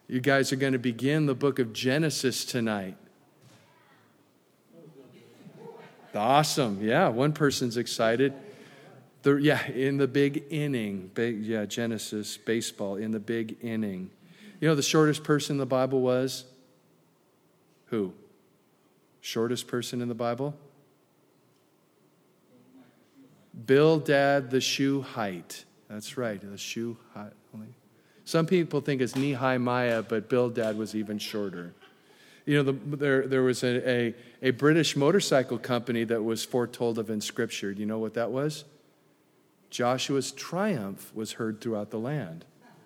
You guys are going to begin the book of Genesis tonight. Awesome. Yeah, one person's excited. In the big inning. Genesis, baseball, in the big inning. You know the shortest person in the Bible was? Who? Shortest person in the Bible? Bildad the Shuhite. That's right, the Shuhite. Some people think it's Nehemiah, but Bildad was even shorter. You know, there was a British motorcycle company that was foretold of in Scripture. Do you know what that was? Joshua's triumph was heard throughout the land.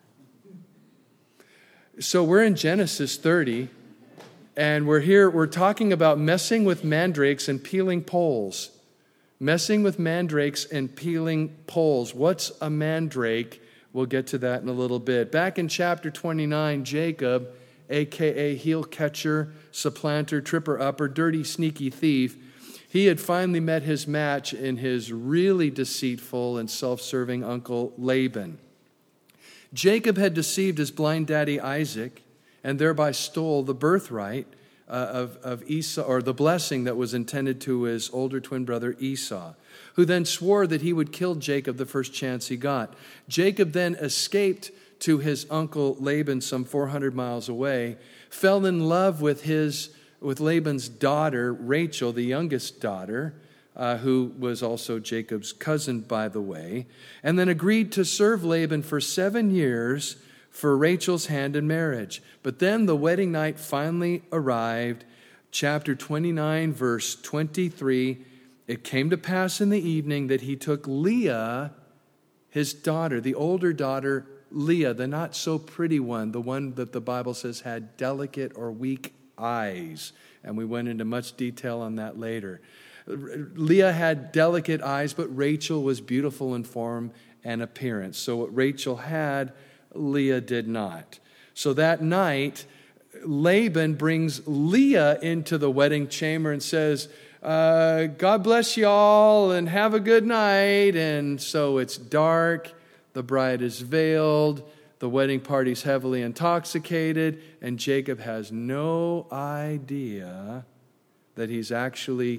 So we're in Genesis 30, and we're talking about messing with mandrakes and peeling poles. Messing with mandrakes and peeling poles. What's a mandrake? We'll get to that in a little bit. Back in chapter 29, Jacob, a.k.a. heel catcher, supplanter, tripper-upper, dirty, sneaky thief, he had finally met his match in his really deceitful and self-serving uncle Laban. Jacob had deceived his blind daddy Isaac and thereby stole the birthright of Esau, or the blessing that was intended to his older twin brother Esau, who then swore that he would kill Jacob the first chance he got. Jacob then escaped to his uncle Laban some 400 miles away, fell in love with Laban's daughter, Rachel, the youngest daughter, who was also Jacob's cousin, by the way, and then agreed to serve Laban for 7 years for Rachel's hand in marriage. But then the wedding night finally arrived. Chapter 29, verse 23, it came to pass in the evening that he took Leah, his daughter, the older daughter, Leah, the not so pretty one, the one that the Bible says had delicate or weak eyes. And we went into much detail on that later. Leah had delicate eyes, but Rachel was beautiful in form and appearance. So what Rachel had, Leah did not. So that night, Laban brings Leah into the wedding chamber and says, God bless y'all and have a good night. And so it's dark, the bride is veiled, the wedding party's heavily intoxicated, and Jacob has no idea that he's actually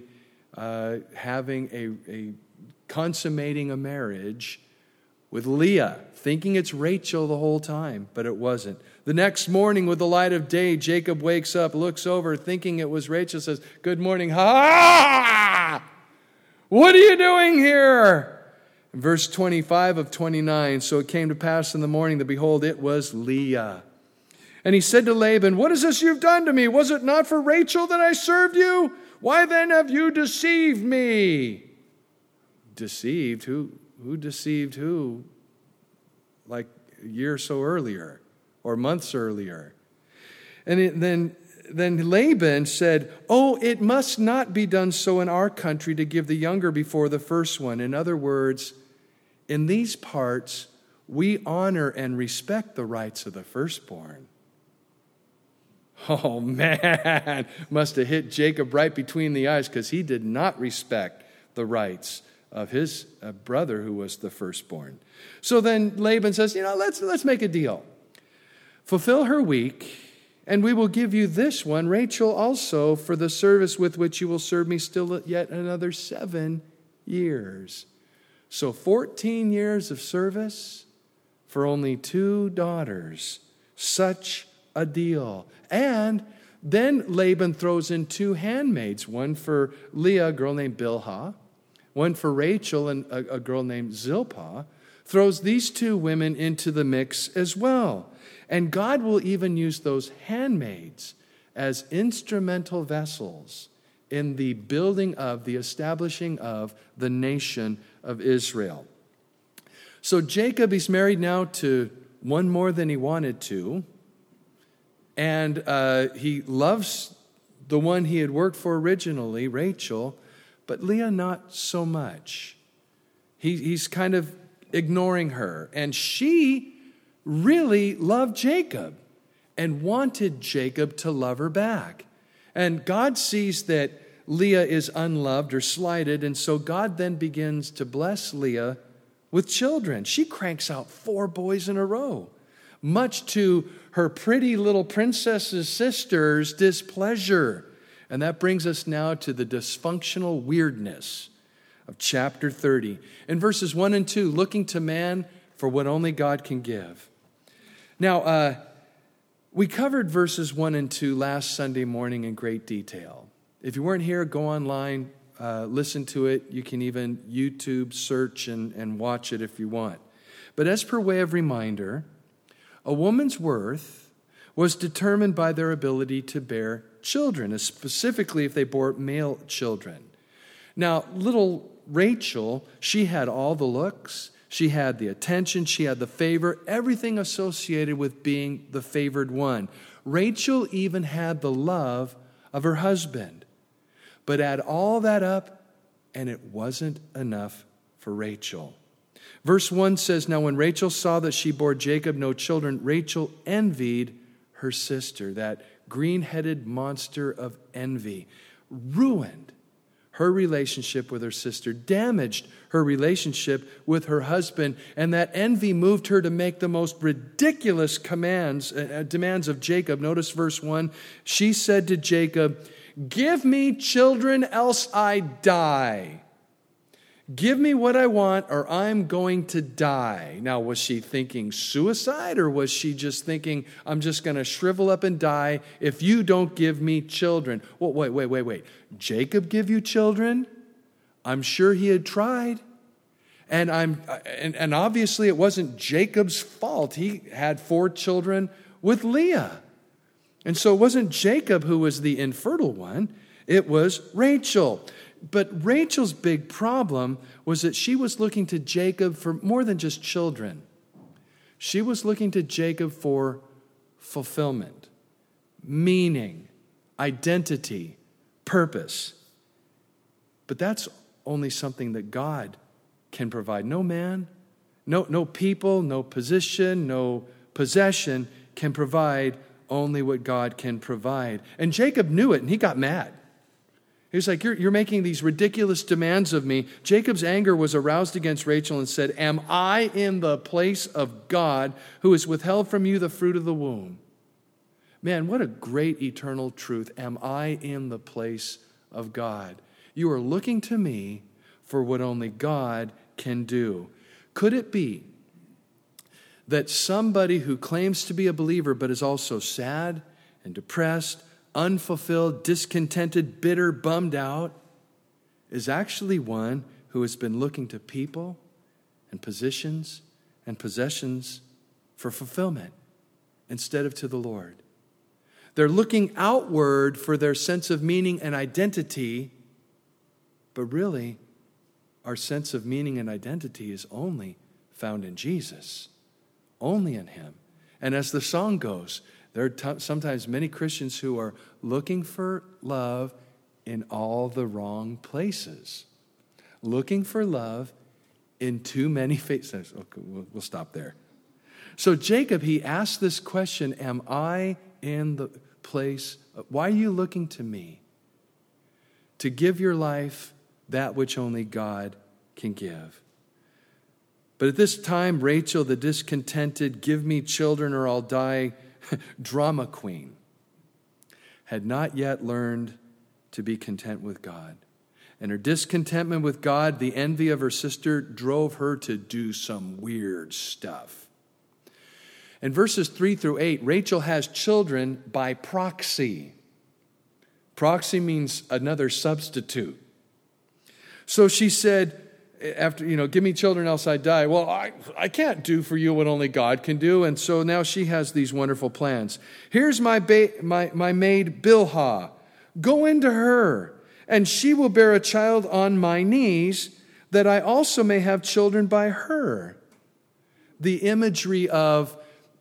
consummating a marriage with Leah, thinking it's Rachel the whole time, but it wasn't. The next morning, with the light of day, Jacob wakes up, looks over, thinking it was Rachel, says, "Good morning." Ha! What are you doing here? Verse 25 of 29, so it came to pass in the morning that, behold, it was Leah. And he said to Laban, "What is this you've done to me? Was it not for Rachel that I served you? Why then have you deceived me?" Deceived? Who deceived who? Like a year or so earlier, or months earlier. And then Laban said, "Oh, it must not be done so in our country to give the younger before the first one." In other words, in these parts, we honor and respect the rights of the firstborn. Oh man, must have hit Jacob right between the eyes, because he did not respect the rights of his brother who was the firstborn. So then Laban says, let's make a deal. Fulfill her week, and we will give you this one, Rachel also, for the service with which you will serve me still yet another 7 years. So 14 years of service for only 2 daughters. Such a deal. And then Laban throws in 2 handmaids, one for Leah, a girl named Bilhah, one for Rachel, and a girl named Zilpah, throws these 2 women into the mix as well. And God will even use those handmaids as instrumental vessels in the building of, the establishing of the nation of Israel. So Jacob, he's married now to one more than he wanted to. And he loves the one he had worked for originally, Rachel, but Leah not so much. He's kind of ignoring her. And she really loved Jacob and wanted Jacob to love her back. And God sees that Leah is unloved or slighted, and so God then begins to bless Leah with children. She cranks out 4 boys in a row. much to her pretty little princess's sister's displeasure. And that brings us now to the dysfunctional weirdness of chapter 30. In verses 1 and 2, looking to man for what only God can give. Now, we covered verses 1 and 2 last Sunday morning in great detail. If you weren't here, go online, listen to it. You can even YouTube search and watch it if you want. But as per way of reminder, a woman's worth was determined by their ability to bear children, specifically if they bore male children. Now, little Rachel, she had all the looks, she had the attention, she had the favor, everything associated with being the favored one. Rachel even had the love of her husband. But add all that up, and it wasn't enough for Rachel. Verse 1 says, "Now when Rachel saw that she bore Jacob no children, Rachel envied her sister." That green-headed monster of envy ruined her relationship with her sister, damaged her relationship with her husband, and that envy moved her to make the most ridiculous demands of Jacob. Notice verse 1. She said to Jacob, "Give me children, else I die. Give me what I want, or I'm going to die." Now, was she thinking suicide, or was she just thinking, I'm just going to shrivel up and die if you don't give me children? Well, wait. Jacob give you children? I'm sure he had tried. And obviously it wasn't Jacob's fault. He had 4 children with Leah. And so it wasn't Jacob who was the infertile one. It was Rachel. But Rachel's big problem was that she was looking to Jacob for more than just children. She was looking to Jacob for fulfillment, meaning, identity, purpose. But that's only something that God can provide. No man, no people, no position, no possession can provide only what God can provide. And Jacob knew it, and he got mad. He was like, you're making these ridiculous demands of me. Jacob's anger was aroused against Rachel and said, "Am I in the place of God who has withheld from you the fruit of the womb?" Man, what a great eternal truth. Am I in the place of God? You are looking to me for what only God can do. Could it be that somebody who claims to be a believer but is also sad and depressed, unfulfilled, discontented, bitter, bummed out, is actually one who has been looking to people and positions and possessions for fulfillment instead of to the Lord? They're looking outward for their sense of meaning and identity, but really, our sense of meaning and identity is only found in Jesus, only in Him. And as the song goes, there are sometimes many Christians who are looking for love in all the wrong places. Looking for love in too many faces. Okay, we'll stop there. So Jacob, he asked this question, am I in the place? Why are you looking to me to give your life that which only God can give? But at this time, Rachel, the discontented, give me children or I'll die drama queen, had not yet learned to be content with God. And her discontentment with God, the envy of her sister, drove her to do some weird stuff. In verses 3 through 8, Rachel has children by proxy. Proxy means another substitute. So she said, after, give me children else I die. Well, I can't do for you what only God can do. And so now she has these wonderful plans. Here's my maid Bilhah. Go into her, and she will bear a child on my knees, that I also may have children by her. The imagery of,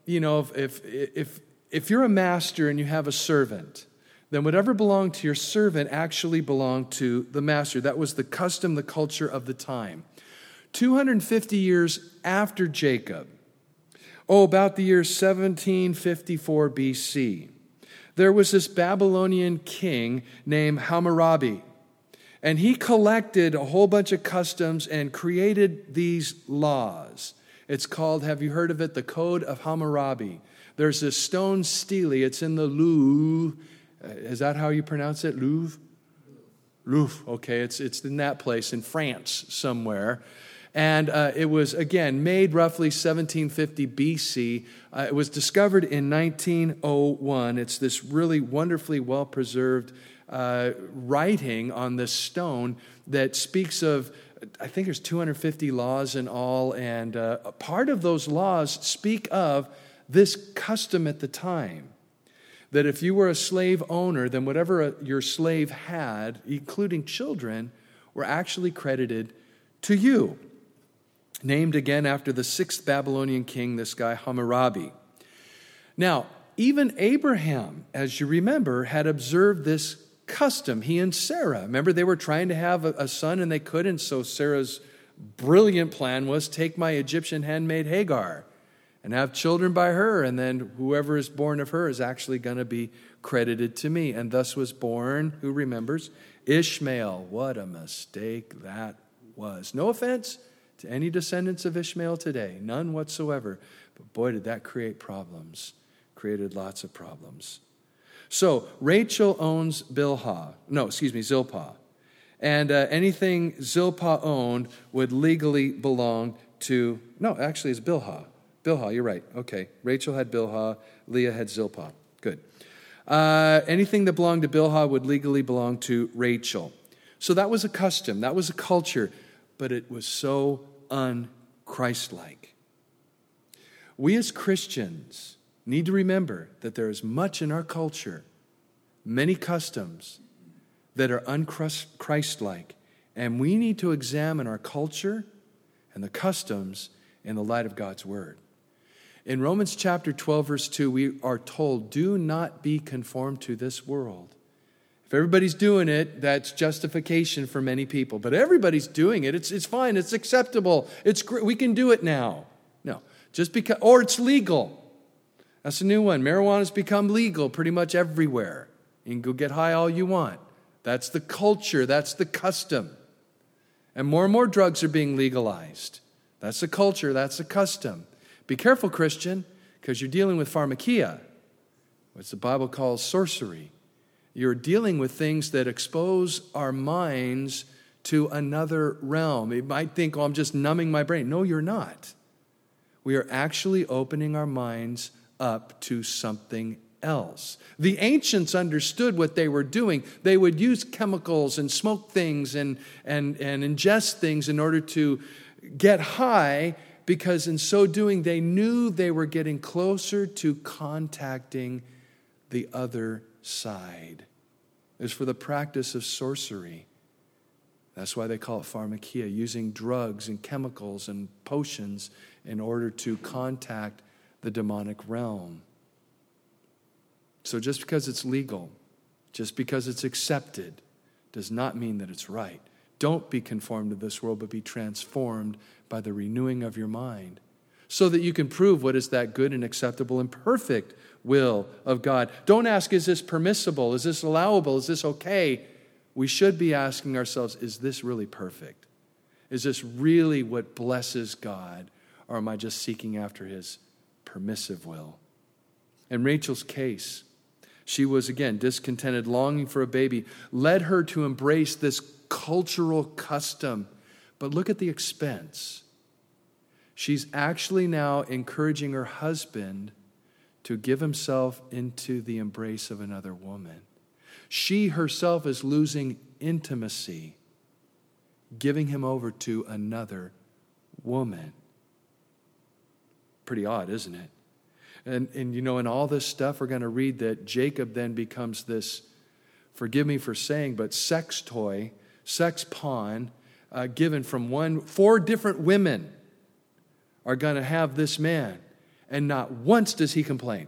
if you're a master and you have a servant, then whatever belonged to your servant actually belonged to the master. That was the custom, the culture of the time. 250 years after Jacob, about the year 1754 BC, there was this Babylonian king named Hammurabi. And he collected a whole bunch of customs and created these laws. It's called, have you heard of it, the Code of Hammurabi. There's this stone stele. It's in the Louvre. Is that how you pronounce it? Louvre? Louvre. Okay, it's in that place in France somewhere. And it was, again, made roughly 1750 BC. It was discovered in 1901. It's this really wonderfully well-preserved writing on this stone that speaks of, I think there's 250 laws in all, and part of those laws speak of this custom at the time, that if you were a slave owner, then whatever your slave had, including children, were actually credited to you. Named again after the 6th Babylonian king, this guy Hammurabi. Now, even Abraham, as you remember, had observed this custom. He and Sarah. Remember, they were trying to have a son and they couldn't, so Sarah's brilliant plan was take my Egyptian handmaid Hagar and have children by her, and then whoever is born of her is actually going to be credited to me. And thus was born, who remembers, Ishmael. What a mistake that was. No offense to any descendants of Ishmael today, none whatsoever. But boy, did that create problems. Created lots of problems. So Rachel owns Zilpah. And anything Zilpah owned would legally belong to, no, actually it's Bilhah. Bilhah, you're right. Okay. Rachel had Bilhah. Leah had Zilpah. Good. Anything that belonged to Bilhah would legally belong to Rachel. So that was a custom. That was a culture. But it was so un-Christ-like. We as Christians need to remember that there is much in our culture, many customs that are un-Christ-like. And we need to examine our culture and the customs in the light of God's Word. In Romans chapter 12, verse 2, we are told, do not be conformed to this world. If everybody's doing it, that's justification for many people. But everybody's doing it. It's fine. It's acceptable. It's great. We can do it now. No, just because, or it's legal. That's a new one. Marijuana's become legal pretty much everywhere. You can go get high all you want. That's the culture. That's the custom. And more drugs are being legalized. That's the culture. That's the custom. Be careful, Christian, because you're dealing with pharmakia, which the Bible calls sorcery. You're dealing with things that expose our minds to another realm. You might think, oh, I'm just numbing my brain. No, you're not. We are actually opening our minds up to something else. The ancients understood what they were doing. They would use chemicals and smoke things and ingest things in order to get high, because in so doing they knew they were getting closer to contacting the other side. It was for the practice of sorcery. That's why they call it pharmakia, using drugs and chemicals and potions in order to contact the demonic realm. So just because it's legal, just because it's accepted, does not mean that it's right. Don't be conformed to this world, but be transformed by the renewing of your mind, so that you can prove what is that good and acceptable and perfect will of God. Don't ask, is this permissible? Is this allowable? Is this okay? We should be asking ourselves, is this really perfect? Is this really what blesses God? Or am I just seeking after His permissive will? In Rachel's case, she was, again, discontented, longing for a baby, led her to embrace this cultural custom. But look at the expense. She's actually now encouraging her husband to give himself into the embrace of another woman. She herself is losing intimacy, giving him over to another woman. Pretty odd, isn't it? And you know, in all this stuff, we're going to read that Jacob then becomes this, forgive me for saying, but sex toy, sex pawn, given from 4 different women are going to have this man. And not once does he complain.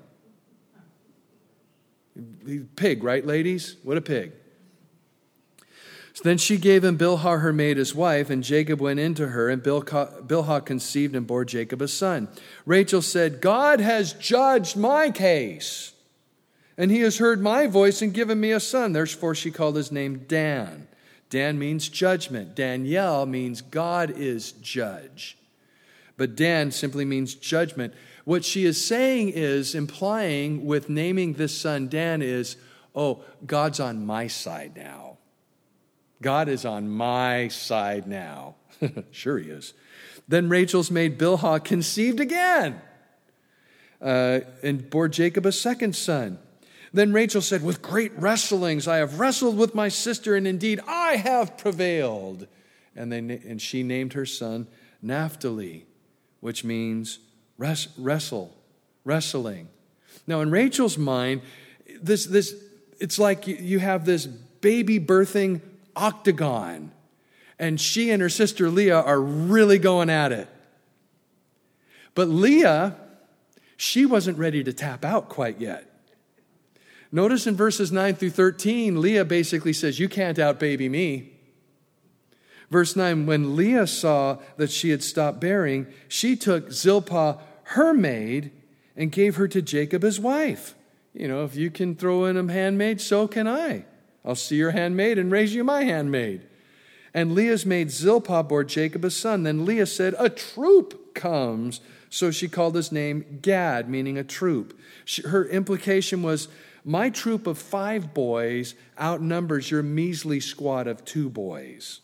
Pig, right, ladies? What a pig. So then she gave him Bilhah, her maid, as wife, and Jacob went into her, and Bilhah conceived and bore Jacob a son. Rachel said, God has judged my case, and He has heard my voice and given me a son. Therefore she called his name Dan. Dan means judgment. Daniel means God is judge. But Dan simply means judgment. What she is saying is, implying with naming this son Dan is, oh, God's on my side now. God is on my side now. Sure he is. Then Rachel's maid Bilhah conceived again and bore Jacob a second son. Then Rachel said, with great wrestlings I have wrestled with my sister, and indeed I have prevailed. And she named her son Naphtali, which means wrestling. Now, in Rachel's mind, it's like you have this baby birthing octagon, and she and her sister Leah are really going at it. But Leah, she wasn't ready to tap out quite yet. Notice in verses 9 through 13, Leah basically says, you can't outbaby me. Verse 9, when Leah saw that she had stopped bearing, she took Zilpah, her maid, and gave her to Jacob as wife. You know, if you can throw in a handmaid, so can I. I'll see your handmaid and raise you my handmaid. And Leah's maid Zilpah bore Jacob a son. Then Leah said, a troop comes. So she called his name Gad, meaning a troop. Her implication was, my troop of 5 boys outnumbers your measly squad of 2 boys.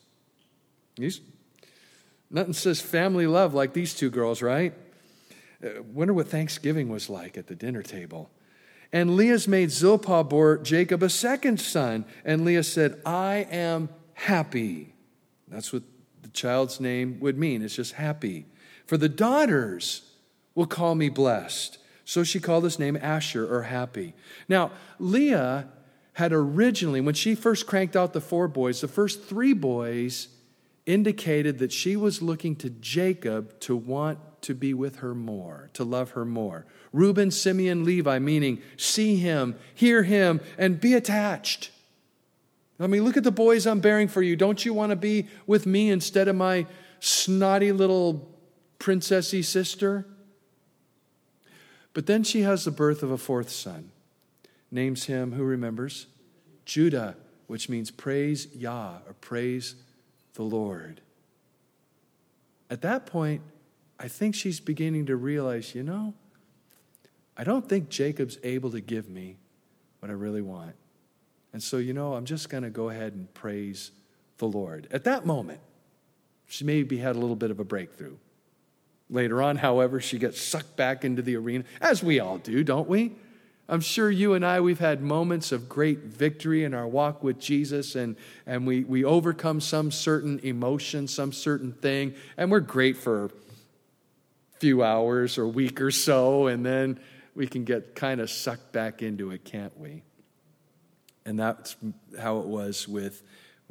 Nothing says family love like these 2 girls, right? Wonder what Thanksgiving was like at the dinner table. And Leah's maid Zilpah bore Jacob a second son. And Leah said, I am happy. That's what the child's name would mean. It's just happy. For the daughters will call me blessed. So she called his name Asher, or happy. Now, Leah had originally, when she first cranked out the 4 boys, the first 3 boys indicated that she was looking to Jacob to want to be with her more, to love her more. Reuben, Simeon, Levi, meaning see him, hear him, and be attached. I mean, look at the boys I'm bearing for you. Don't you want to be with me instead of my snotty little princessy sister? But then she has the birth of a 4th son. Names him, who remembers? Judah, which means praise Yah, or praise the Lord. At that point, I think she's beginning to realize, I don't think Jacob's able to give me what I really want. And so, I'm just going to go ahead and praise the Lord. At that moment, she maybe had a little bit of a breakthrough. Later on, however, she gets sucked back into the arena, as we all do, don't we? I'm sure you and I, we've had moments of great victory in our walk with Jesus, and we overcome some certain emotion, some certain thing, and we're great for a few hours or a week or so, and then we can get kind of sucked back into it, can't we? And that's how it was with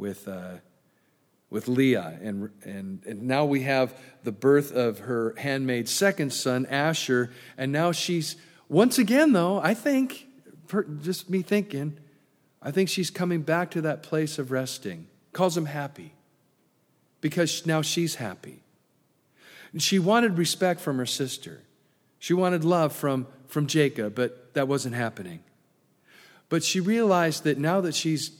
Leah. And now we have the birth of her handmaid's second son, Asher. And now she's, once again though, I think, just me thinking, I think she's coming back to that place of resting. Calls him happy. Because now she's happy. And she wanted respect from her sister. She wanted love from Jacob, but that wasn't happening. But she realized that now that she's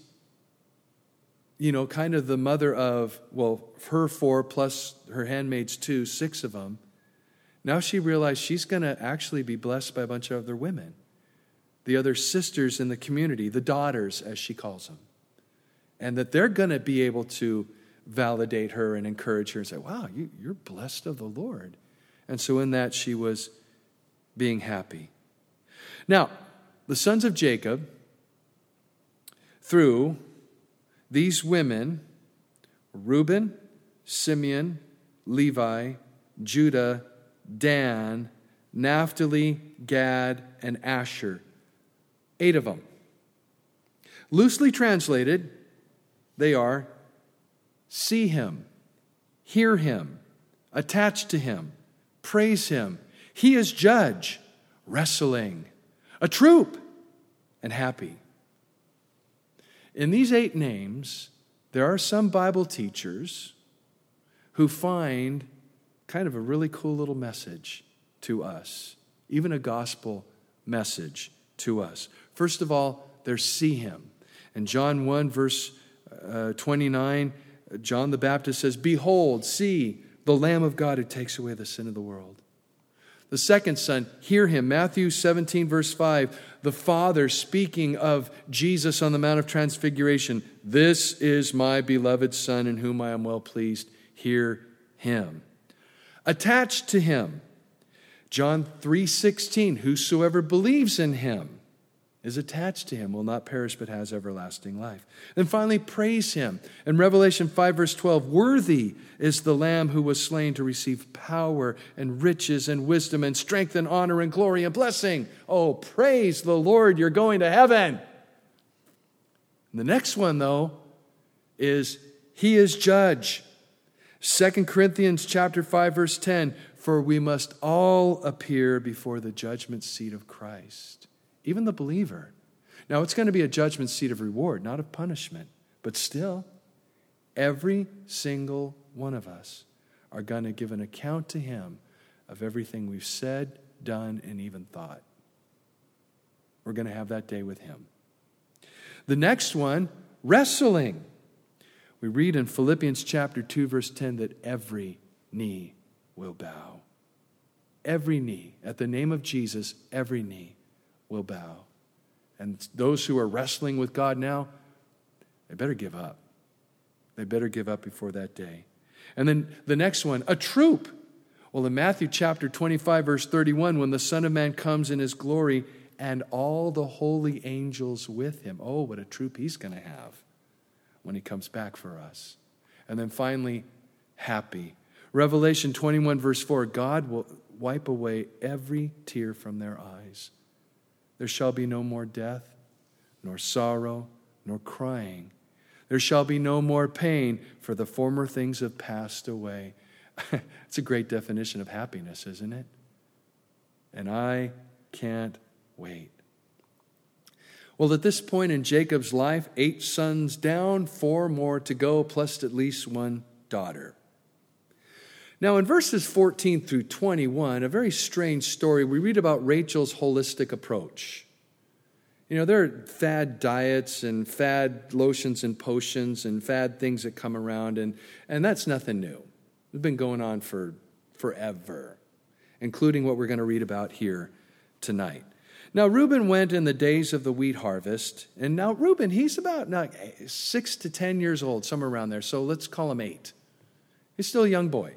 kind of the mother of, her 4 plus her handmaids 2, 6 of them. Now she realized she's going to actually be blessed by a bunch of other women. The other sisters in the community, the daughters, as she calls them. And that they're going to be able to validate her and encourage her and say, wow, you're blessed of the Lord. And so in that she was being happy. Now, the sons of Jacob, through these women, Reuben, Simeon, Levi, Judah, Dan, Naphtali, Gad, and Asher. 8 of them. Loosely translated, they are see him, hear him, attach to him, praise him. He is judge, wrestling, a troop, and happy. In these 8 names, there are some Bible teachers who find kind of a really cool little message to us, even a gospel message to us. First of all, there's see him. In John 1, verse 29, John the Baptist says, behold, see, the Lamb of God who takes away the sin of the world. The second son, hear him. Matthew 17, verse 5, the Father speaking of Jesus on the Mount of Transfiguration. This is my beloved Son in whom I am well pleased. Hear him. Attached to him, John 3:16, whosoever believes in him is attached to him, will not perish but has everlasting life. And finally, praise him. In Revelation 5, verse 12, worthy is the Lamb who was slain to receive power and riches and wisdom and strength and honor and glory and blessing. Oh, praise the Lord, you're going to heaven. And the next one, though, is he is judge. 2 Corinthians chapter 5, verse 10, for we must all appear before the judgment seat of Christ. Even the believer. Now, it's going to be a judgment seat of reward, not of punishment. But still, every single one of us are going to give an account to him of everything we've said, done, and even thought. We're going to have that day with him. The next one, wrestling. We read in Philippians chapter 2, verse 10, that every knee will bow. Every knee. At the name of Jesus, every knee will bow. And those who are wrestling with God now, they better give up. They better give up before that day. And then the next one, a troop. Well, in Matthew chapter 25, verse 31, when the Son of Man comes in his glory and all the holy angels with him. Oh, what a troop he's going to have when he comes back for us. And then finally, happy. Revelation 21, verse 4, God will wipe away every tear from their eyes. There shall be no more death, nor sorrow, nor crying. There shall be no more pain, for the former things have passed away. It's a great definition of happiness, isn't it? And I can't wait. Well, at this point in Jacob's life, 8 sons down, 4 more to go, plus at least 1 daughter. Now, in verses 14 through 21, a very strange story, we read about Rachel's holistic approach. You know, there are fad diets and fad lotions and potions and fad things that come around, and that's nothing new. It's been going on for forever, including what we're going to read about here tonight. Now, Reuben went in the days of the wheat harvest, and now Reuben, he's about 6 to 10 years old, somewhere around there, so let's call him 8. He's still a young boy.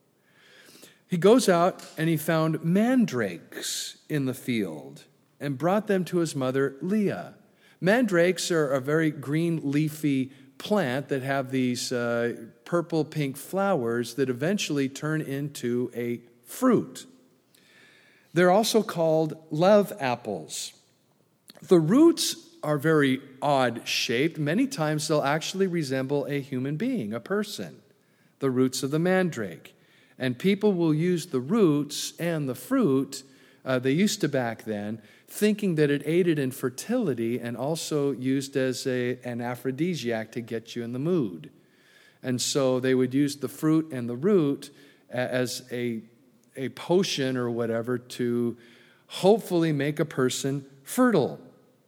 He goes out and he found mandrakes in the field and brought them to his mother, Leah. Mandrakes are a very green leafy plant that have these purple-pink flowers that eventually turn into a fruit. They're also called love apples. The roots are very odd-shaped. Many times they'll actually resemble a human being, a person, the roots of the mandrake. And people will use the roots and the fruit, they used to back then, thinking that it aided in fertility and also used as an aphrodisiac to get you in the mood. And so they would use the fruit and the root as a potion or whatever to hopefully make a person fertile.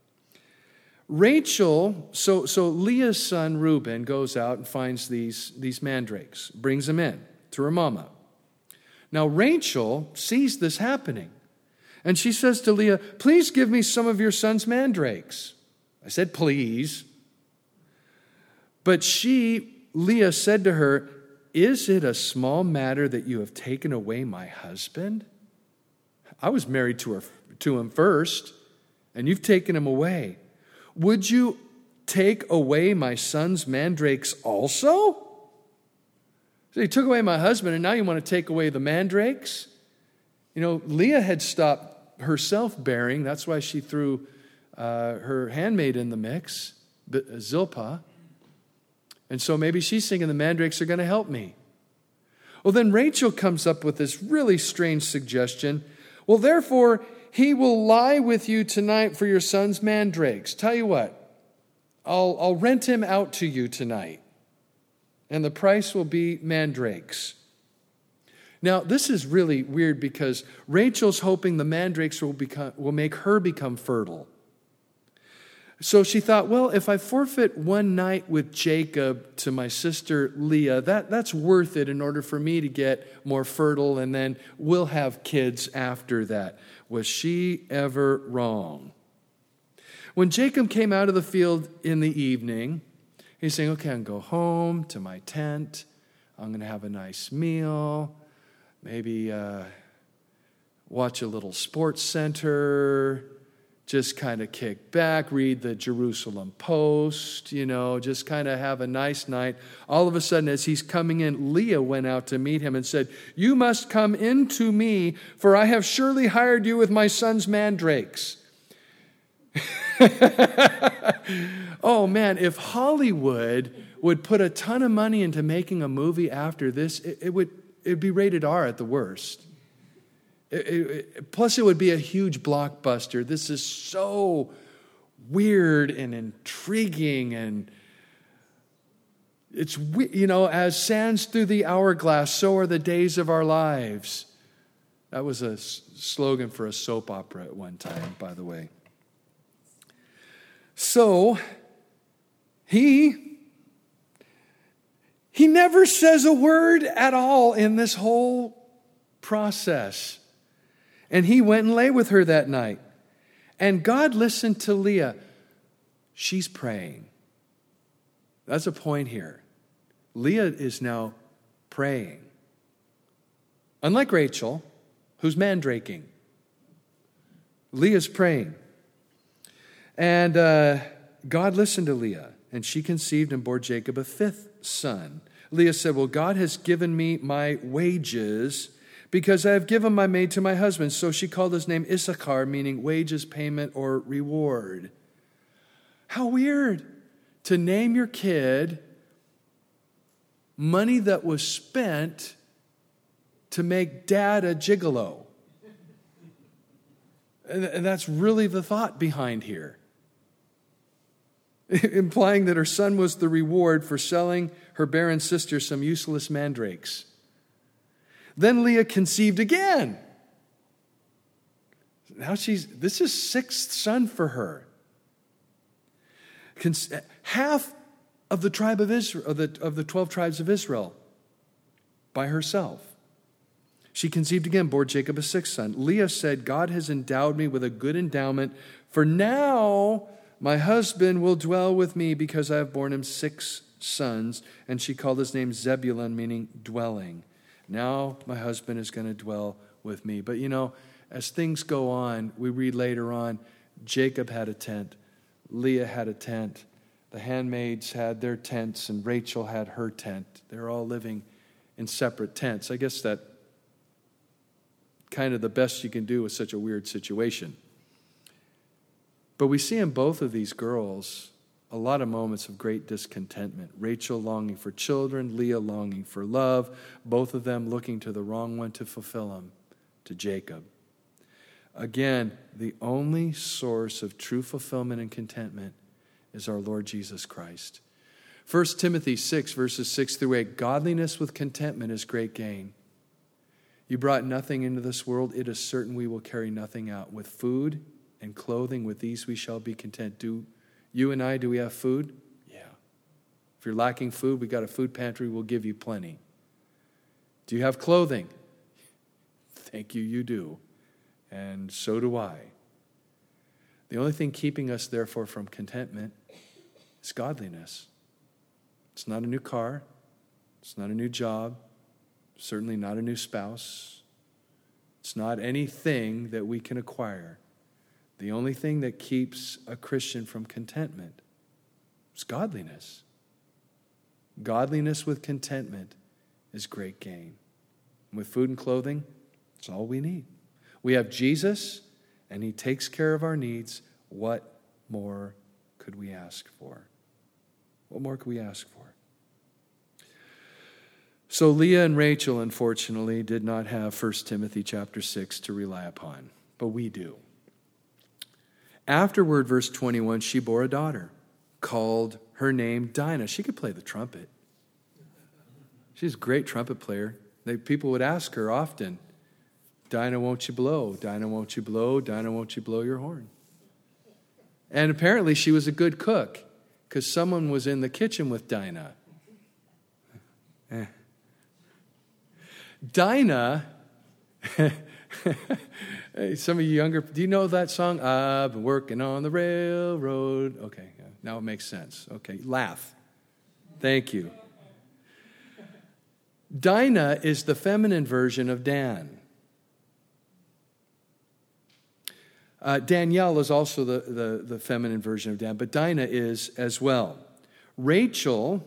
Rachel, so Leah's son Reuben goes out and finds these mandrakes, brings them in to her mama. Now Rachel sees this happening, and she says to Leah, please give me some of your son's mandrakes. I said, please. But Leah said to her, is it a small matter that you have taken away my husband? I was married to him first, and you've taken him away. Would you take away my son's mandrakes also? So you took away my husband, and now you want to take away the mandrakes? You know, Leah had stopped herself bearing. That's why she threw her handmaid in the mix, Zilpah. And so maybe she's thinking the mandrakes are going to help me. Well, then Rachel comes up with this really strange suggestion. Well, therefore, he will lie with you tonight for your son's mandrakes. Tell you what, I'll rent him out to you tonight, and the price will be mandrakes. Now, this is really weird because Rachel's hoping the mandrakes will make her become fertile. So she thought, well, if I forfeit one night with Jacob to my sister Leah, that's worth it in order for me to get more fertile, and then we'll have kids after that. Was she ever wrong? When Jacob came out of the field in the evening, he's saying, okay, I'm going to go home to my tent. I'm going to have a nice meal. Maybe watch a little sports center. Just kind of kick back, read the Jerusalem Post, just kind of have a nice night. All of a sudden, as he's coming in, Leah went out to meet him and said, "You must come in to me, for I have surely hired you with my son's mandrakes." Oh man, if Hollywood would put a ton of money into making a movie after this, it'd be rated R at the worst. Plus, it would be a huge blockbuster. This is so weird and intriguing, and it's, as sands through the hourglass, so are the days of our lives. That was a slogan for a soap opera at one time, by the way. So, he never says a word at all in this whole process. And he went and lay with her that night. And God listened to Leah. She's praying. That's a point here. Leah is now praying. Unlike Rachel, who's mandraking. Leah's praying. And God listened to Leah. And she conceived and bore Jacob a fifth son. Leah said, well, God has given me my wages, because I have given my maid to my husband. So she called his name Issachar, meaning wages, payment, or reward. How weird to name your kid money that was spent to make dad a gigolo. And that's really the thought behind here. Implying that her son was the reward for selling her barren sister some useless mandrakes. Then Leah conceived again. Now this is sixth son for her. Half of the tribe of Israel, of the 12 tribes of Israel, by herself. She conceived again, bore Jacob a sixth son. Leah said, God has endowed me with a good endowment, for now my husband will dwell with me, because I have borne him 6 sons. And she called his name Zebulun, meaning dwelling. Now my husband is going to dwell with me. But as things go on, we read later on, Jacob had a tent, Leah had a tent, the handmaids had their tents, and Rachel had her tent. They're all living in separate tents. I guess that kind of the best you can do with such a weird situation. But we see in both of these girls a lot of moments of great discontentment. Rachel longing for children, Leah longing for love, both of them looking to the wrong one to fulfill them, to Jacob. Again, the only source of true fulfillment and contentment is our Lord Jesus Christ. 1 Timothy 6, verses 6 through 8, godliness with contentment is great gain. You brought nothing into this world, it is certain we will carry nothing out. With food and clothing, with these we shall be content. Do we have food? Yeah. If you're lacking food, we got a food pantry, we'll give you plenty. Do you have clothing? Thank you, you do. And so do I. The only thing keeping us, therefore, from contentment is godliness. It's not a new car. It's not a new job. Certainly not a new spouse. It's not anything that we can acquire. The only thing that keeps a Christian from contentment is godliness. Godliness with contentment is great gain. And with food and clothing, it's all we need. We have Jesus, and he takes care of our needs. What more could we ask for? What more could we ask for? So Leah and Rachel, unfortunately, did not have 1 Timothy chapter 6 to rely upon, but we do. Afterward, verse 21, she bore a daughter, called her name Dinah. She could play the trumpet. She's a great trumpet player. People would ask her often, Dinah, won't you blow? Dinah, won't you blow? Dinah, won't you blow your horn? And apparently she was a good cook because someone was in the kitchen with Dinah. Dinah, some of you younger, do you know that song? I've been working on the railroad. Okay, now it makes sense. Okay, laugh. Thank you. Dinah is the feminine version of Dan. Danielle is also the feminine version of Dan, but Dinah is as well. Rachel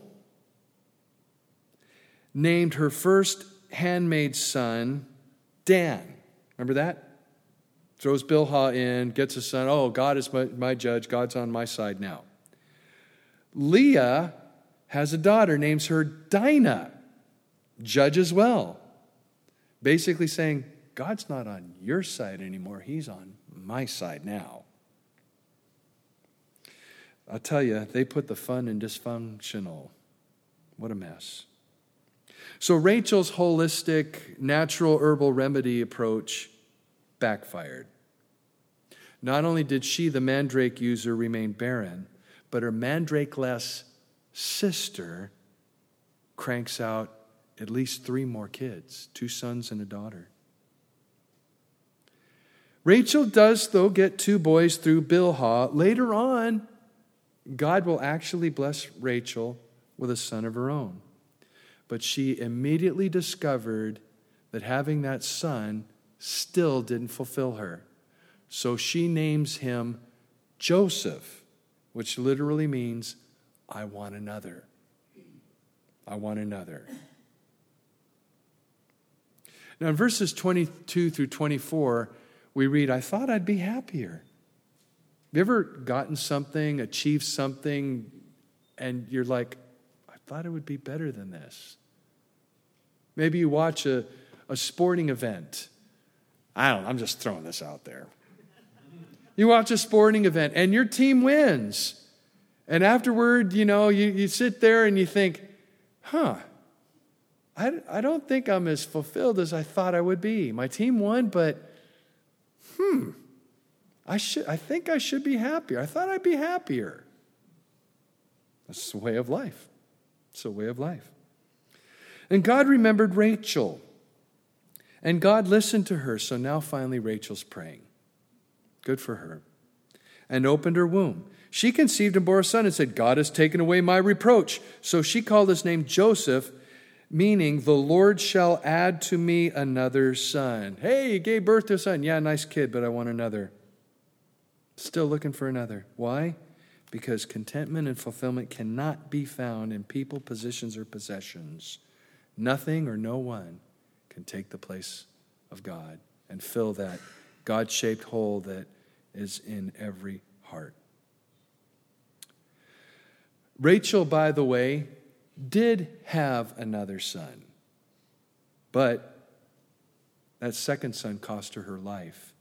named her first handmaid son Dan. Remember that? Throws Bilhah in, gets a son. Oh, God is my judge. God's on my side now. Leah has a daughter, names her Dinah. Judge as well. Basically saying, God's not on your side anymore. He's on my side now. I'll tell you, they put the fun in dysfunctional. What a mess. So Rachel's holistic, natural herbal remedy approach backfired. Not only did she, the mandrake user, remain barren, but her mandrake-less sister cranks out at least 3 more kids, 2 sons and a daughter. Rachel does, though, get 2 boys through Bilhah. Later on, God will actually bless Rachel with a son of her own. But she immediately discovered that having that son still didn't fulfill her. So she names him Joseph, which literally means, I want another. I want another. Now in verses 22 through 24, we read, I thought I'd be happier. Have you ever gotten something, achieved something, and you're like, I thought it would be better than this? Maybe you watch a sporting event. I'm just throwing this out there. You watch a sporting event and your team wins. And afterward, you sit there and you think, I don't think I'm as fulfilled as I thought I would be. My team won, but I think I should be happier. I thought I'd be happier. That's the way of life. It's a way of life. And God remembered Rachel. And God listened to her. So now finally Rachel's praying. Good for her. And opened her womb. She conceived and bore a son and said, God has taken away my reproach. So she called his name Joseph, meaning the Lord shall add to me another son. Hey, you gave birth to a son. Yeah, nice kid, but I want another. Still looking for another. Why? Because contentment and fulfillment cannot be found in people, positions, or possessions. Nothing or no one can take the place of God and fill that God-shaped hole that is in every heart. Rachel, by the way, did have another son, but that second son cost her life.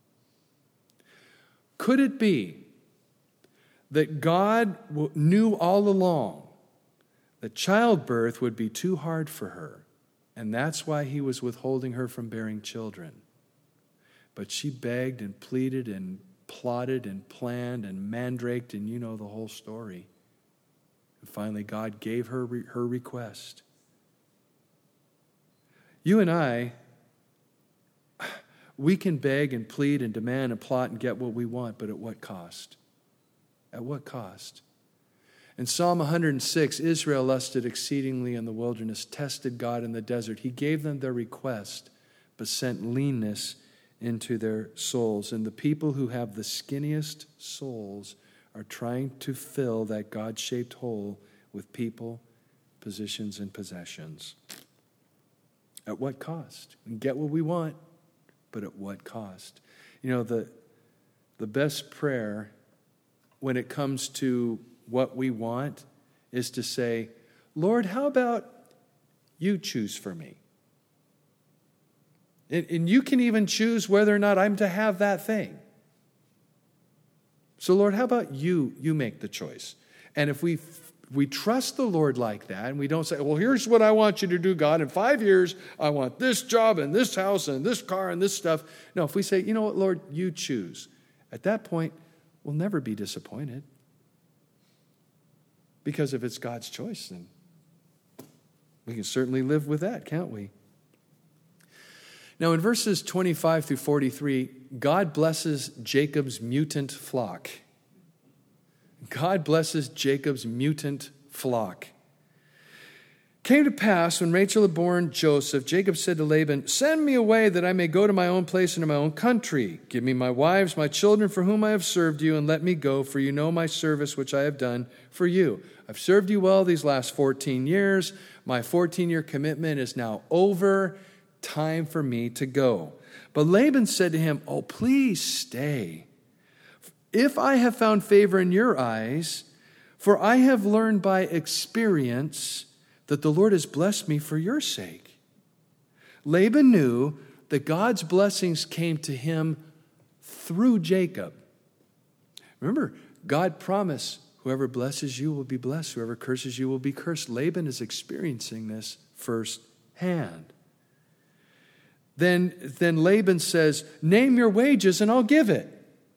Could it be that God knew all along that childbirth would be too hard for her, and that's why he was withholding her from bearing children? But she begged and pleaded and plotted and planned and mandraked, and you know the whole story. And finally, God gave her her request. You and I, we can beg and plead and demand and plot and get what we want, but at what cost? At what cost? In Psalm 106, Israel lusted exceedingly in the wilderness, tested God in the desert. He gave them their request, but sent leanness into their souls. And the people who have the skinniest souls are trying to fill that God-shaped hole with people, positions, and possessions. At what cost? We can get what we want, but at what cost? The best prayer when it comes to what we want is to say, Lord, how about you choose for me? And you can even choose whether or not I'm to have that thing. So Lord, how about you make the choice? And if we trust the Lord like that, and we don't say, well, here's what I want you to do, God. In 5 years, I want this job and this house and this car and this stuff. No, if we say, you know what, Lord, you choose. At that point, will never be disappointed. Because if it's God's choice, then we can certainly live with that, can't we? Now, in verses 25 through 43, God blesses Jacob's mutant flock. God blesses Jacob's mutant flock. Came to pass, when Rachel had borne Joseph, Jacob said to Laban, "Send me away that I may go to my own place and to my own country. Give me my wives, my children for whom I have served you, and let me go, for you know my service which I have done for you. I've served you well these last 14 years. My 14-year commitment is now over. Time for me to go." But Laban said to him, "Oh, please stay. If I have found favor in your eyes, for I have learned by experience that the Lord has blessed me for your sake." Laban knew that God's blessings came to him through Jacob. Remember, God promised, whoever blesses you will be blessed, whoever curses you will be cursed. Laban is experiencing this firsthand. Then Laban says, "Name your wages and I'll give it."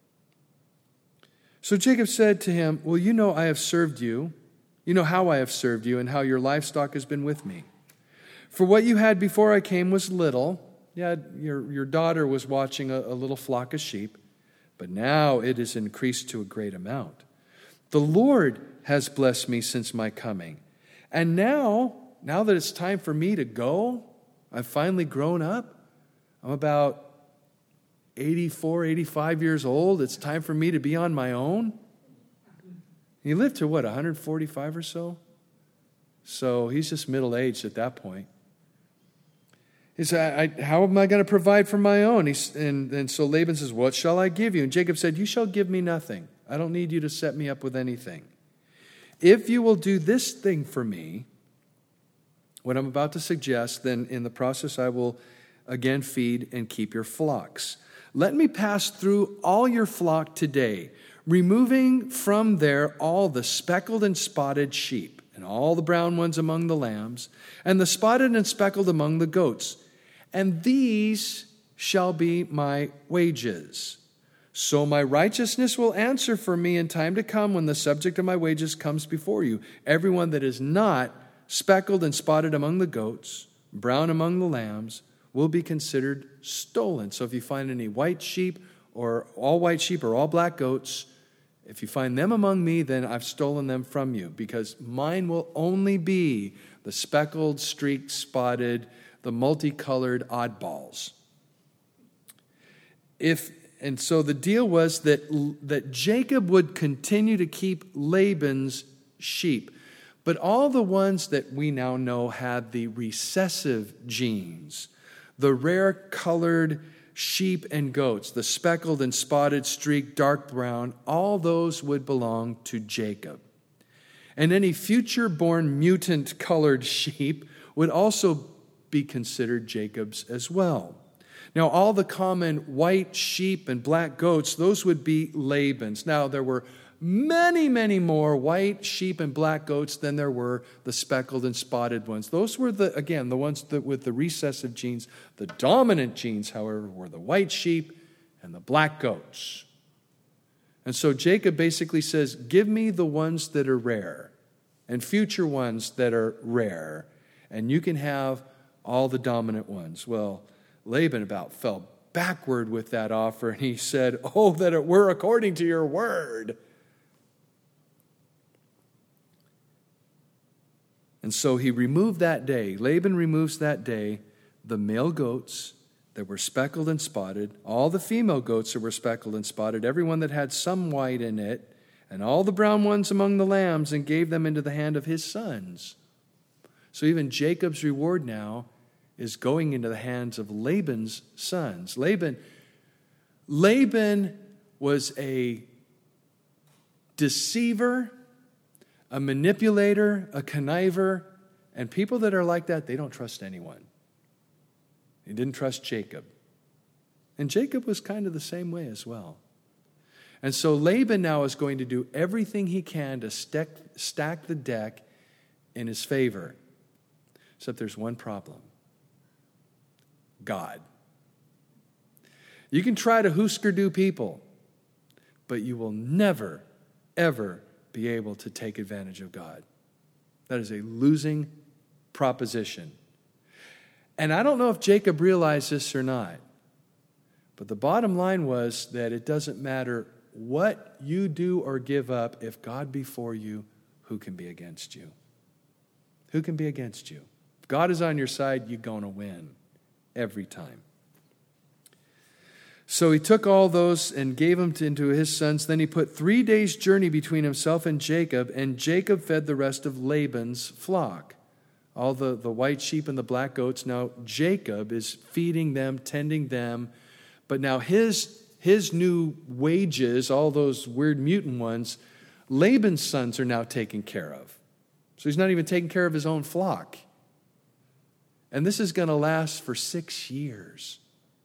So Jacob said to him, "Well, you know I have served you. You know how I have served you and how your livestock has been with me. For what you had before I came was little. Yeah, your daughter was watching a little flock of sheep, but now it is increased to a great amount. The Lord has blessed me since my coming. And now that it's time for me to go, I've finally grown up. I'm about 84, 85 years old. It's time for me to be on my own." He lived to, 145 or so? So he's just middle-aged at that point. He said, "How am I going to provide for my own?" And so Laban says, "What shall I give you?" And Jacob said, "You shall give me nothing. I don't need you to set me up with anything. If you will do this thing for me, what I'm about to suggest, then in the process I will again feed and keep your flocks. Let me pass through all your flock today, removing from there all the speckled and spotted sheep, and all the brown ones among the lambs, and the spotted and speckled among the goats. And these shall be my wages. So my righteousness will answer for me in time to come when the subject of my wages comes before you. Everyone that is not speckled and spotted among the goats, brown among the lambs, will be considered stolen." So if you find any white sheep or all white sheep or all black goats, if you find them among me, then I've stolen them from you, because mine will only be the speckled, streaked, spotted, the multicolored oddballs. And so the deal was that Jacob would continue to keep Laban's sheep. But all the ones that we now know had the recessive genes, the rare colored sheep and goats, the speckled and spotted, streaked, dark brown, all those would belong to Jacob. And any future-born mutant-colored sheep would also be considered Jacob's as well. Now, all the common white sheep and black goats, those would be Laban's. Now, there were many, many more white sheep and black goats than there were the speckled and spotted ones. Those were, the ones with the recessive genes. The dominant genes, however, were the white sheep and the black goats. And so Jacob basically says, "Give me the ones that are rare and future ones that are rare, and you can have all the dominant ones." Well, Laban about fell backward with that offer, and he said, "Oh, that it were according to your word." And so he removed that day, Laban removes that day, the male goats that were speckled and spotted, all the female goats that were speckled and spotted, everyone that had some white in it, and all the brown ones among the lambs, and gave them into the hand of his sons. So even Jacob's reward now is going into the hands of Laban's sons. Laban was a deceiver, a manipulator, a conniver, and people that are like that, they don't trust anyone. He didn't trust Jacob. And Jacob was kind of the same way as well. And so Laban now is going to do everything he can to stack the deck in his favor. Except there's one problem. God. You can try to Husker-Du people, but you will never, ever be able to take advantage of God. That is a losing proposition. And I don't know if Jacob realized this or not, but the bottom line was that it doesn't matter what you do or give up. If God be for you, who can be against you? Who can be against you? If God is on your side, you're going to win every time. So he took all those and gave them into his sons. Then he put 3 days' journey between himself and Jacob fed the rest of Laban's flock. All the white sheep and the black goats. Now Jacob is feeding them, tending them, but now his new wages, all those weird mutant ones, Laban's sons are now taken care of. So he's not even taking care of his own flock. And this is going to last for 6 years.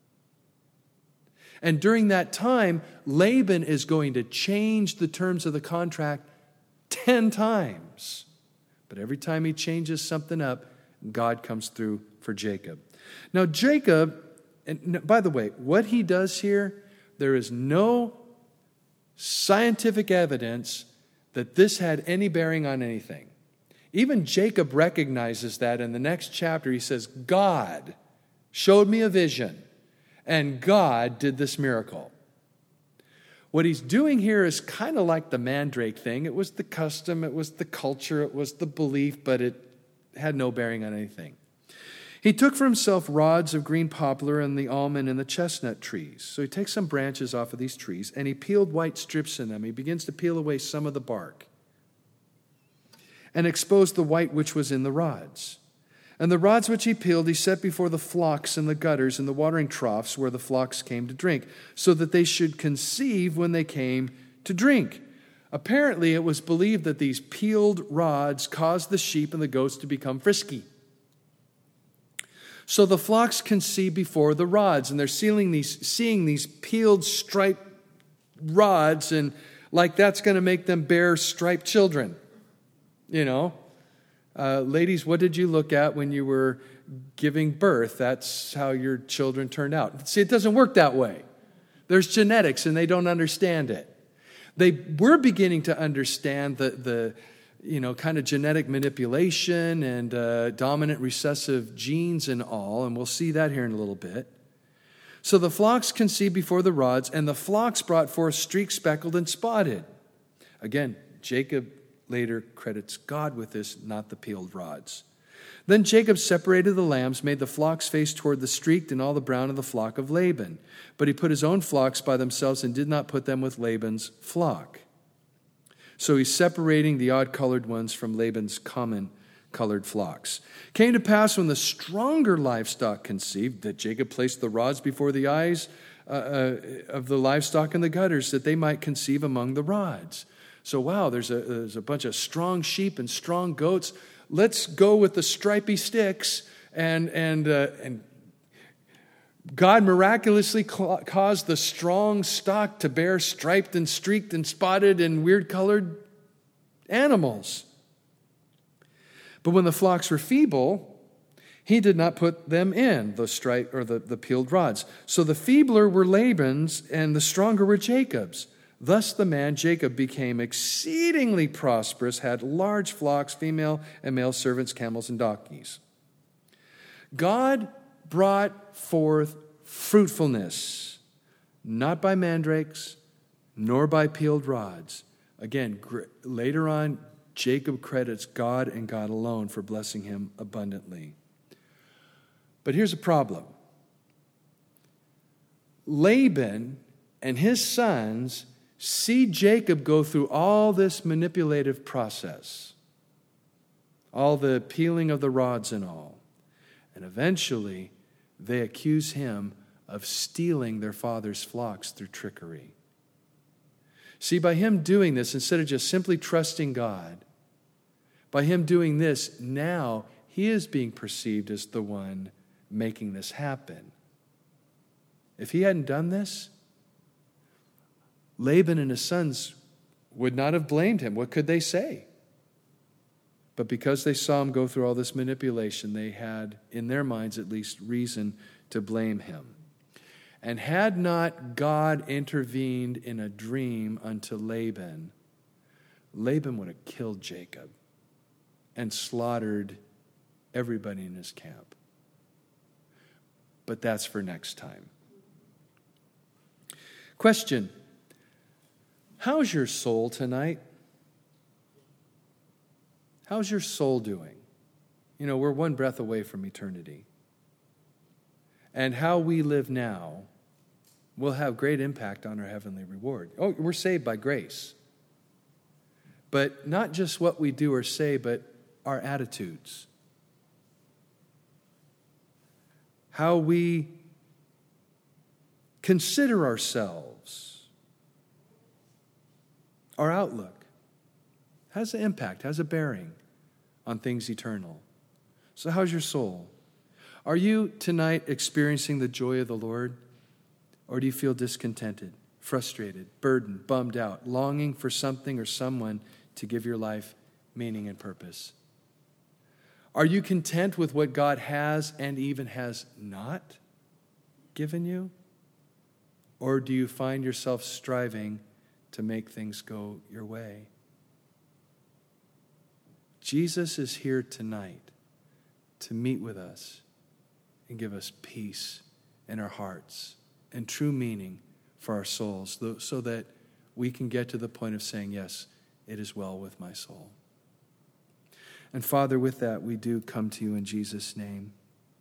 And during that time, Laban is going to change the terms of the contract 10 times. But every time he changes something up, God comes through for Jacob. Now Jacob, and by the way, what he does here, there is no scientific evidence that this had any bearing on anything. Even Jacob recognizes that in the next chapter. He says, God showed me a vision. And God did this miracle. What he's doing here is kind of like the mandrake thing. It was the custom, it was the culture, it was the belief, but it had no bearing on anything. He took for himself rods of green poplar and the almond and the chestnut trees. So he takes some branches off of these trees and he peeled white strips in them. He begins to peel away some of the bark and exposed the white which was in the rods. And the rods which he peeled, he set before the flocks in the gutters and the watering troughs where the flocks came to drink, so that they should conceive when they came to drink. Apparently, it was believed that these peeled rods caused the sheep and the goats to become frisky. So the flocks conceive before the rods, and they're seeing these peeled striped rods, and like that's going to make them bear striped children, you know. Ladies, what did you look at when you were giving birth? That's how your children turned out. See, it doesn't work that way. There's genetics, and they don't understand it. They were beginning to understand the kind of genetic manipulation and dominant recessive genes and all, and we'll see that here in a little bit. So the flocks conceived before the rods, and the flocks brought forth streaked, speckled, and spotted. Again, Jacob later credits God with this, not the peeled rods. Then Jacob separated the lambs, made the flocks face toward the streaked and all the brown of the flock of Laban. But he put his own flocks by themselves and did not put them with Laban's flock. So he's separating the odd-colored ones from Laban's common-colored flocks. Came to pass when the stronger livestock conceived that Jacob placed the rods before the eyes of the livestock in the gutters, that they might conceive among the rods. So, wow, there's a bunch of strong sheep and strong goats. Let's go with the stripy sticks. And God miraculously caused the strong stock to bear striped and streaked and spotted and weird-colored animals. But when the flocks were feeble, he did not put them in, the striped or the peeled rods. So the feebler were Laban's, and the stronger were Jacob's. Thus the man Jacob became exceedingly prosperous, had large flocks, female and male servants, camels, and donkeys. God brought forth fruitfulness, not by mandrakes, nor by peeled rods. Again, later on, Jacob credits God and God alone for blessing him abundantly. But here's a problem. Laban and his sons see Jacob go through all this manipulative process, all the peeling of the rods and all. And eventually, they accuse him of stealing their father's flocks through trickery. See, by him doing this, instead of just simply trusting God, by him doing this, now he is being perceived as the one making this happen. If he hadn't done this, Laban and his sons would not have blamed him. What could they say? But because they saw him go through all this manipulation, they had, in their minds at least, reason to blame him. And had not God intervened in a dream unto Laban, Laban would have killed Jacob and slaughtered everybody in his camp. But that's for next time. Question: how's your soul tonight? How's your soul doing? You know, we're one breath away from eternity. And how we live now will have great impact on our heavenly reward. Oh, we're saved by grace. But not just what we do or say, but our attitudes. How we consider ourselves. Our outlook has an impact, has a bearing on things eternal. So how's your soul? Are you tonight experiencing the joy of the Lord? Or do you feel discontented, frustrated, burdened, bummed out, longing for something or someone to give your life meaning and purpose? Are you content with what God has and even has not given you? Or do you find yourself striving to make things go your way? Jesus is here tonight to meet with us and give us peace in our hearts and true meaning for our souls, so that we can get to the point of saying, yes, it is well with my soul. And Father, with that, we do come to you in Jesus' name.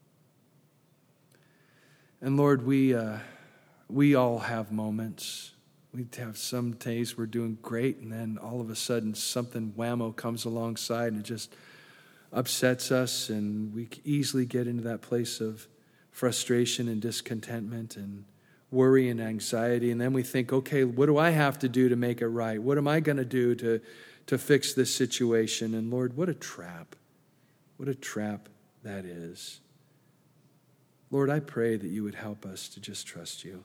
And Lord, we all have moments. We have some days we're doing great, and then all of a sudden something whammo comes alongside and it just upsets us, and we easily get into that place of frustration and discontentment and worry and anxiety. And then we think, okay, what do I have to do to make it right? What am I going to do to fix this situation? And Lord, what a trap. What a trap that is. Lord, I pray that you would help us to just trust you.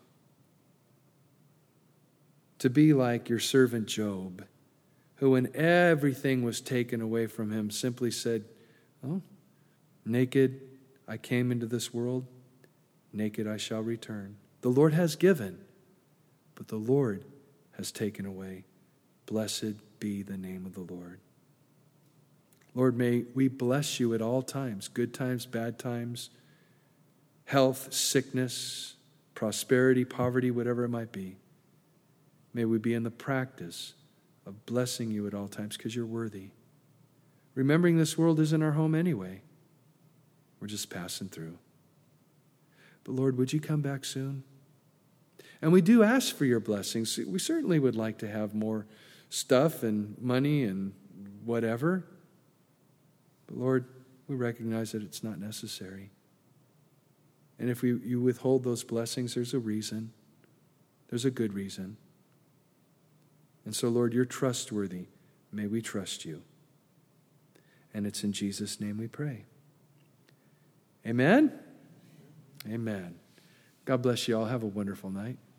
To be like your servant Job, who when everything was taken away from him simply said, oh, naked I came into this world, naked I shall return. The Lord has given, but the Lord has taken away. Blessed be the name of the Lord. Lord, may we bless you at all times, good times, bad times, health, sickness, prosperity, poverty, whatever it might be. May we be in the practice of blessing you at all times because you're worthy. Remembering this world isn't our home anyway. We're just passing through. But Lord, would you come back soon? And we do ask for your blessings. We certainly would like to have more stuff and money and whatever. But Lord, we recognize that it's not necessary. And if you withhold those blessings, there's a reason. There's a good reason. And so, Lord, you're trustworthy. May we trust you. And it's in Jesus' name we pray. Amen? Amen. God bless you all. Have a wonderful night.